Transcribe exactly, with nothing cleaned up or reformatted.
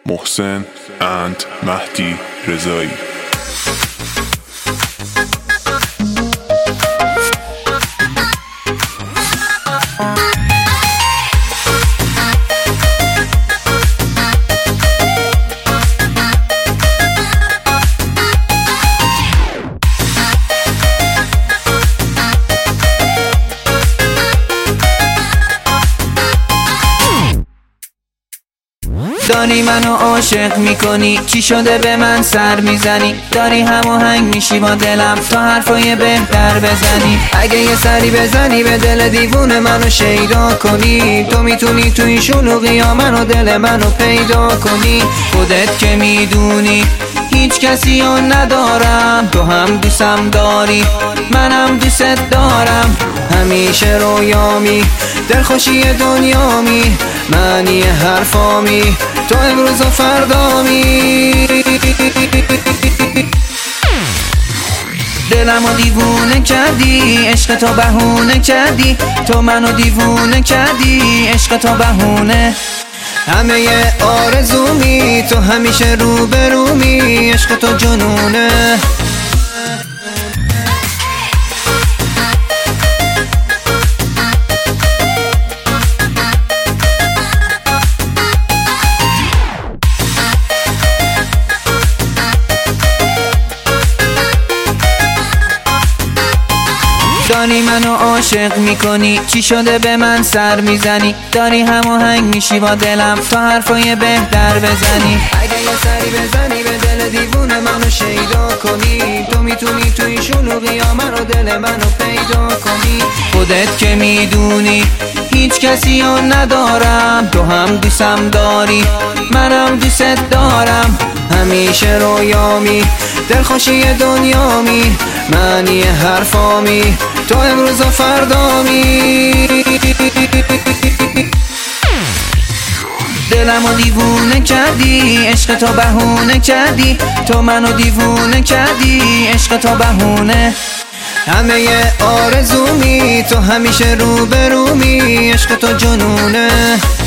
محسن اند مهدی رضایی. داری منو عاشق میکنی، چی شده به من سر میزنی؟ داری هماهنگ میشی با دلم تا حرفای بهتر بزنی. اگه یه سری بزنی به دل دیوونه منو شیدا کنی، تو میتونی تو این شلوغی ها منو دل منو پیدا کنی. خودت که میدونی هیچ کسی رو ندارم، تو هم دوستم داری منم دوست دارم. همیشه رویامی دلخوشی دنیامی، معنی حرفامی تو امروز و فردامی. دلمو دیوونه کردی، عشق تو بهونه کردی، تو منو دیوونه کردی، عشق تو بهونه. همه آرزومی تو همیشه روبرومی، عشق تو جنونه. داری منو عاشق میکنی، چی شده به من سر میزنی؟ داری هماهنگ میشی با دلم تا حرفای بهتر بزنی. اگه یه سری بزنی به دل دیوونه منو شیدا کنی، تو میتونی تو این شلوغی ها منو دل منو پیدا کنی. خودت که میدونی هیچ کسی رو ندارم، تو هم دوستم داری منم دوست دارم. همیشه رویامی دلخوشی دنیامی، معنی حرفامی تو امروز و فردامی. دلمو دیوونه کردی، عشق تو بهونه کردی، تو منو دیوونه کردی، عشق تو بهونه. همه آرزومی تو همیشه روبرومی، عشق تو جنونه.